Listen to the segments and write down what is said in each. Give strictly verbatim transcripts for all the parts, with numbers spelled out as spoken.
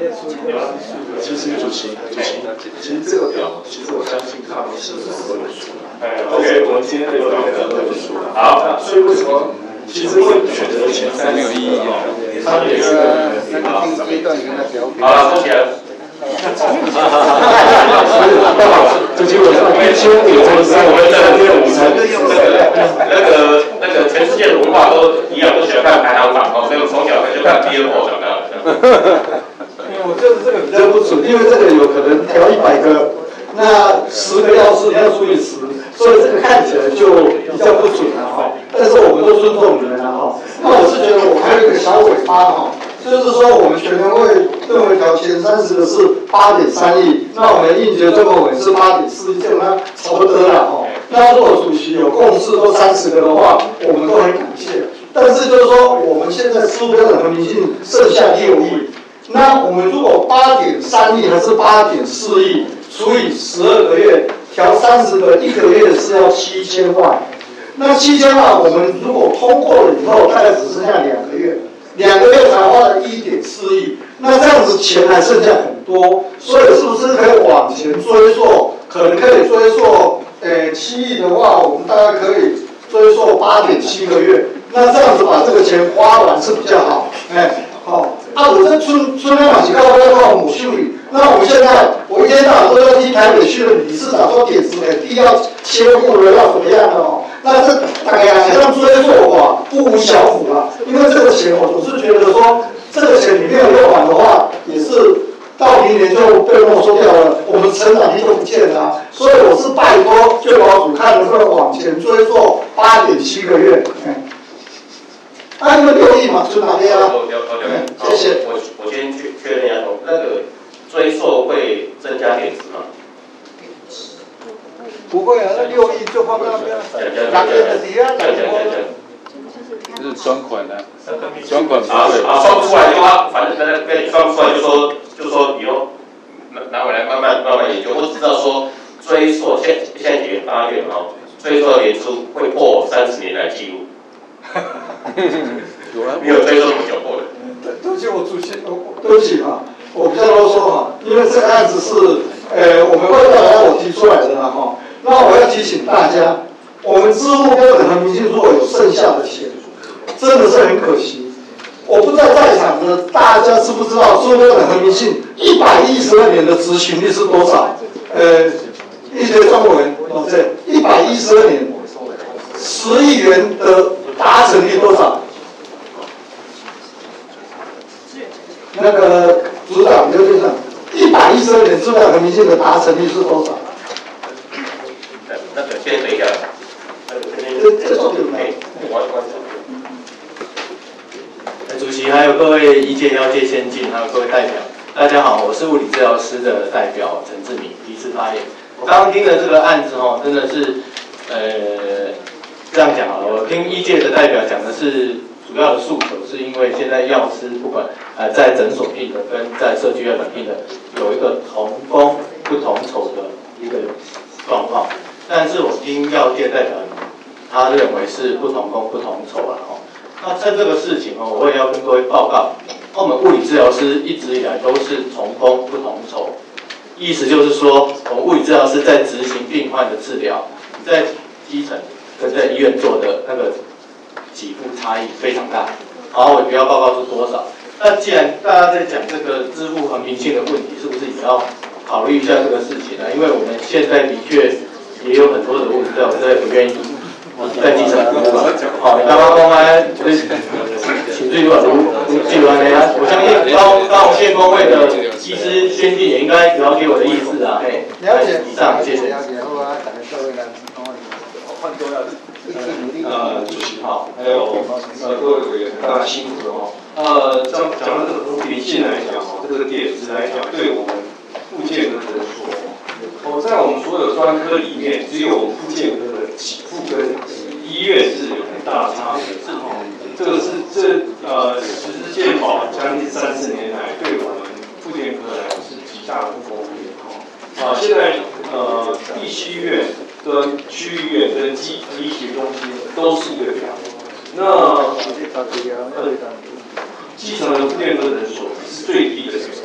其实主席，主席，其实这个表，其实我相信他们是很有数的。哎 ，OK， 我们今天的有两个都有数的。好，所以为什么其实会选择前三没有意义哦？他们也是那个第一段应该表。好了，收起来。这基本上一千五乘三，我们在这五层，那个那个全世界的文化都一样，都喜欢看排行榜哦，所以我从小就看 Billboard 长大的。 因为我觉得这个比较不准，因为这个有可能调一百个，那十个要是你要除以十，所以这个看起来就比较不准了哈。但是我们都尊重你们了哈。那我是觉得我还有一个小尾巴哈。就是说，我们全联会认为调前三十的是八点三亿，那我们应届中国委是八点四亿，这样它差不多了哦。那如果主席有共识都三十个的话，我们都很感谢。但是就是说，我们现在支付标准和民信剩下六亿，那我们如果八点三亿还是八点四亿除以十二个月，调三十个，一个月是要七千万。那七千万，我们如果通过了以后，大概只剩下两个月。两个月才花了一点四亿，那这样子钱还剩下很多，所以是不是可以往前追溯？可能可以追溯，呃，七亿的话，我们大概可以追溯八点七个月。那这样子把这个钱花完是比较好，哎，好。啊，我这春春天马起高要靠母秀理，那我们现在我一天到晚都要听台北区的理事长说点子很低，要切户了，要怎么样的哦？那这大概这样追溯的话，不无小补啊。因为这个钱，我总是觉得说，这个钱你没有用完的话，也是到明年就被没收掉了，我们成长力就不见了、啊。所以我是拜托最保署看能不能往前追溯八点七个月。嗯啊，因为六亿嘛，就哪边啊？嗯，谢谢。 我我先确确认一下，那个追溯会增加点值吗？ 不会啊，那六亿就放那边，两年的底啊，两年。 这是专款的、啊，专款不会。 啊，算不出来的话，反正跟跟你算不出来，就说就说以后拿拿回来慢慢慢慢研究。我只知道说追溯，现现在几月？八月嘛，追溯年初会破三十年来纪录。没有追溯这么久过的。 对，对不起，我主席，对不起啊，我比较啰嗦哈，因为这个案子是，呃，我们会调查我提出来的啦哈。那我要提醒大家，我们支付标准和民信如果有剩下的钱，真的是很可惜。我不知道在场的大家知不知道，支付标准和民信一百一十二年的执行率是多少？呃，一些中国人哦，对，一百一十二年，十亿元的达成率多少？那个组长刘局长，一百一十二年支付标准和民信的达成率是多少？ 那个先等一下， 这这重点没。 主席还有各位医界要界先进，还有各位代表，大家好，我是物理治疗师的代表陈志明，第一次发言。我刚刚听的这个案子哦，真的是，呃，这样讲好了，我听医界的代表讲的是主要的诉求，是因为现在药师不管呃在诊所聘的跟在社区药厂聘的有一个同工不同酬的一个状况。但是我听药界代表，他认为是不同工不同酬了哦。那趁这个事情哦，我也要跟各位报告，我们物理治疗师一直以来都是同工不同酬，意思就是说，我们物理治疗师在执行病患的治疗，在基层跟在医院做的那个给付差异非常大。好，我主要报告是多少？那既然大家在讲这个支付和民信的问题，是不是也要考虑一下这个事情呢？因为我们现在的确。也有很多的物理治疗师不愿意在基层服务嘛。好，你刚刚公开请罪如如记录安呢？我相信高高雄县工会的医师先进也应该了解我的意思啊。嘿， 了解。 以上，谢谢。 呃，主席好，还有呃各位委员，大家辛苦了哦。呃，讲讲到这个民信来讲哦，这个点子来讲，对我们复健科诊所。哦，在我们所有专科里面，只有我们复健科的给付跟医院是有很大的差别。这个是这呃，实施健保将近三十年来，对我们复健科来讲是极大的不公平。啊，现在呃，地区医院跟区医院跟基医学中心都是一个表。那呃，基层的复健科诊所是最低的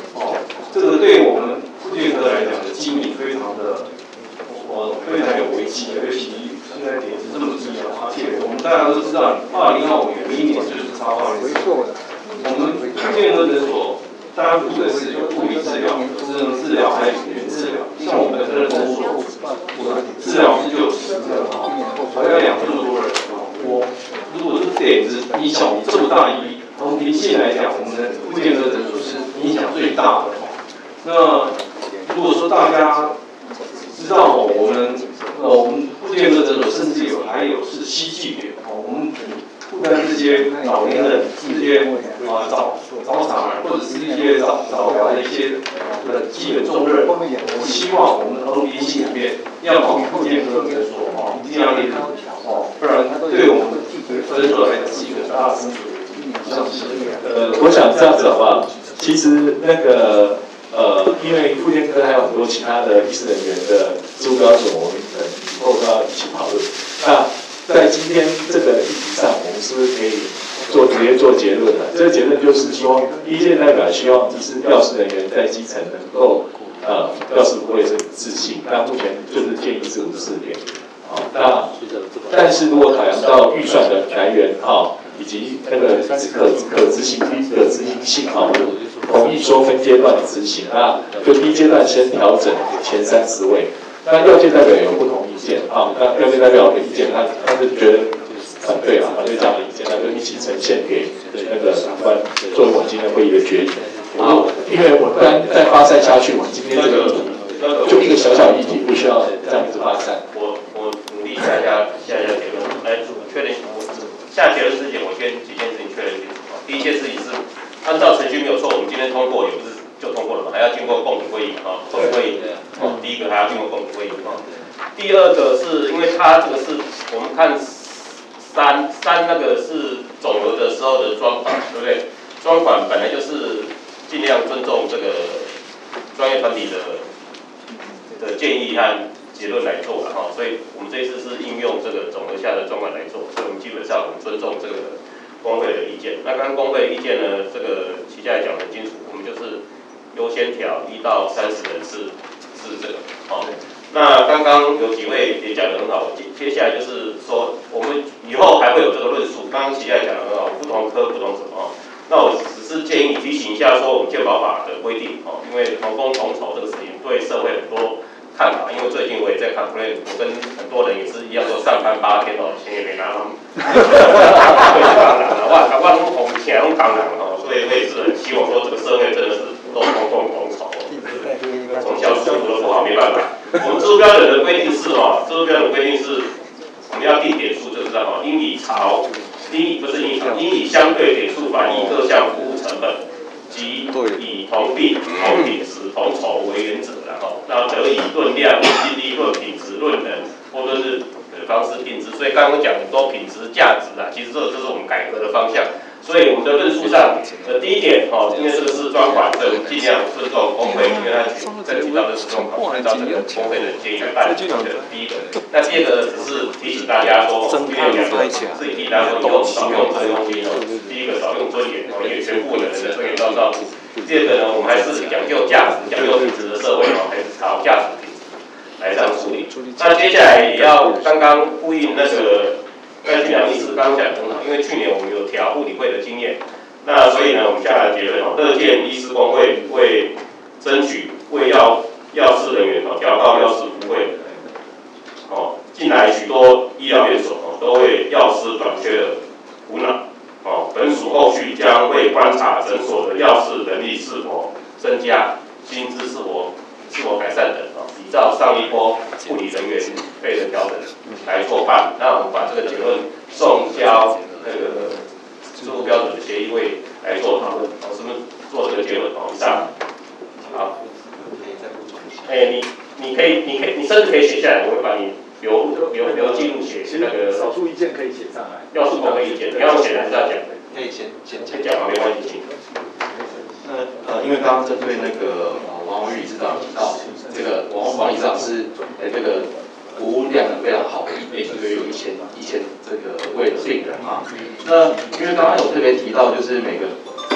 哦，这个对我们复健科来讲的经营非常的，我非常有危机，尤其现在点子这么低啊，而且我们大家都知道，二零二五年明年就是超过没错的。我们复健科诊所，大家不的是有物理治疗、有智能治疗，还有语言治疗。像我们的诊所，我的治疗师就有十个哈，还要养这么多人哦。我如果是点子影响这么大意义。从平性来讲，我们的复健科诊所是影响最大的。那如果说大家知道哦，我们呃我们复健科诊所甚至有还有是西技点哦，我们负担这些老年人这些啊早早产儿或者是一些早早疗的一些呃基本重任，我希望我们从平性里面要往复健科诊所哦一定要列哦，不然对我们诊所来讲是一个大的。 呃，我想这样子好不好？其实那个呃，因为复健科还有很多其他的医师人员的职务标准，我们可能以后都要一起讨论。那在今天这个议题上，我们是不是可以做直接做结论呢？这个结论就是说，医界代表希望医师药师人员在基层能够呃，药师不会是自信。那目前就是建议是五四点。好，那但是如果考量到预算的来源，哈。以及那个可可执行可执行性啊，同意说分阶段执行，那就第一阶段先调整前三十位。那药界代表有不同意见啊，那药界代表的意见，他他是觉得反对啊，反对这样的意见，那就一起呈现给那个长官作为我们今天会议的决议。好，因为我不然再发散下去，我们今天这个议题就一个小小议题，不需要这样子发散。 我我努力下下下下结论，来确认。下结论之前，我先几件事情确认清楚啊。第一件事情是，按照程序没有错，我们今天通过也不是就通过了嘛，还要经过共同会议啊，共同会议。哦，第一个还要经过共同会议啊。第二个是因为它这个是我们看三三那个是总额的时候的专款，对不对？专款本来就是尽量尊重这个专业团体的的建议和结论来做的哈，所以我们这一次是应用这个总额下的专款来做，所以我们基本上很尊重这个工会的意见。那刚刚工会的意见呢，这个旗下也讲得很清楚，我们就是优先调一到三十人是是这个好。那刚刚有几位也讲得很好，接接下来就是说我们以后还会有这个论述。刚刚旗下也讲得很好，不同科不同什么。那我只是建议提醒一下，说我们健保法的规定哦，因为同工同酬这个事情对社会很多看法，因为最近我也在看，我跟很多人也是一样，说上班八天哦，钱也没拿，对，是当然了，哇，我拢红钱拢当然哦，所以我也是很希望说这个社会真的是都同工同酬，从小就读的不好没办法。我们制度标准的规定是哦，制度标准规定是我们要定点数，就是这样哦，应以朝。应以不是应以应以相对点数反映各项服务成本，即以同病、同品质、同酬为原则，然后那得以论量、论精力、论品质、论人，或者是的方式定制。所以刚刚讲很多品质、价值啊，其实这个就是我们改革的方向。所以我们的论述上，呃，第一点哦，因为这个是专款，所以我们尽量尊重工会，因为他在提到的是专款，按照这个工会的建议来办。这是第一个。那第二个只是提醒大家说，因为两个自己提大家说以后少用这个东西哦。第一个少用尊严哦，因为全部的人的尊严都要照顾。第二个呢，我们还是讲究价值、讲究品质的社会哦，还是靠价值品质来这样处理。那接下来也要刚刚呼应那个。戴俊良医师刚刚讲得很好，因为去年我们有调护理会的经验，那所以呢，我们下来结论哦，乐见医师工会为争取为药药师人员哦调高药师服会哦，近来许多医疗院所哦都为药师短缺而苦恼哦，本署后续将会观察诊所的药师人力是否增加，薪资是否是否改善等哦，依照上一波护理人员费的调整来做办。那我们把这个结论送交那个制度标准的协议会来做讨论，哦，是不是做这个结论？哦，以上，好。哎、欸，你你可以，你可以，你甚至可以写下来，我会把你留留留记录写那个。 少数意见可以写上来。 要是某个意见，你要写还是要讲？ 可以先先先讲嘛，没关系。 那呃，因为刚刚针对那个王宏宇理事长提到，这个王王理事长是呃这个服务量非常好的，每个月有一千一千这个位的病人啊。那因为刚刚有特别提到，就是每个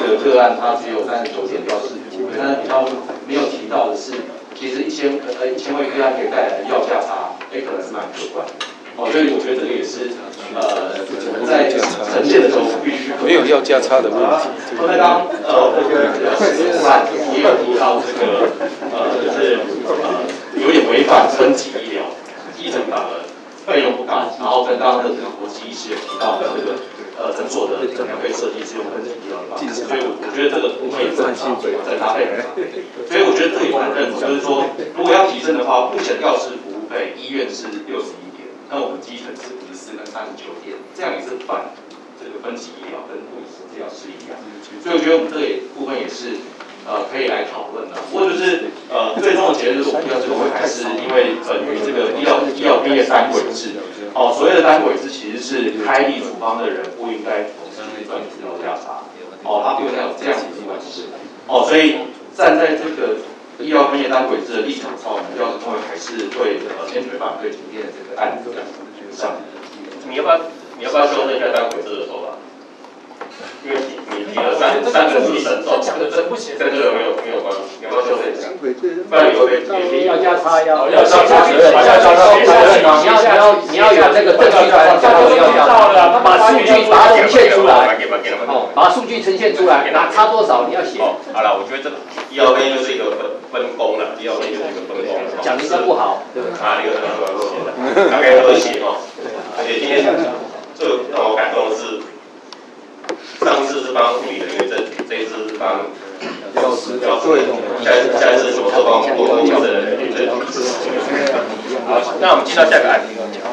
个个案它只有三十九点六四五倍，但是比较没有提到的是，其实一千呃一千位个案可以带来的药价差，哎可能是蛮可观的。哦，所以我觉得这个也是呃我们在呈现的时候必须没有药价差的问题。 那刚刚呃那个个案也有提到这个呃就是呃有点违反分级医疗，基层反而费用不高，然后跟刚刚的这个国际医师也提到的这个。呃，诊所的诊疗费设计是用分级医疗的方式，所以我我觉得这个部分也是很差，很差费很差。所以我觉得这个也蛮认同，就是说，如果要提升的话，目前药师服务费医院是六十一点，那我们基层是五十四跟三十九点，这样也是反这个分级医疗跟护理师治疗师一样。所以我觉得我们这个部分也是呃可以来讨论的。不过就是呃最终的结论就是我们要这个会还是因为本于这个医疗医疗编列单轨制。哦，所谓的单轨制其实是开立处方的人不应该同时去赚取药价差，哦，他不应该有这样子的关系。哦，所以站在这个医疗分业单轨制的立场上，我们药师工会还是会呃坚决反对今天的这个案子上。 你要不要你要不要修正一下单轨制的说法？因为你你提了三三个字神咒，跟这跟这个没有没有关系，你要不要修正一下？不然你会被要价差要要交差责任， 要交差责任，你要你要你要有那个证据才能交到要价差，把数据把它呈现出来，哦，把数据呈现出来，哪差多少你要写。 好了，我觉得这个医疗费就是一个分分工了，医疗费就是一个分工。 讲人家不好，对不对？ 啊，那个大概和谐哦，而且今天最让我感动的是。上次是帮护理人员证据，这一次是帮教师教师，下一次下一次什么时候帮国公教师人员证据？好，那我们进到下个案例。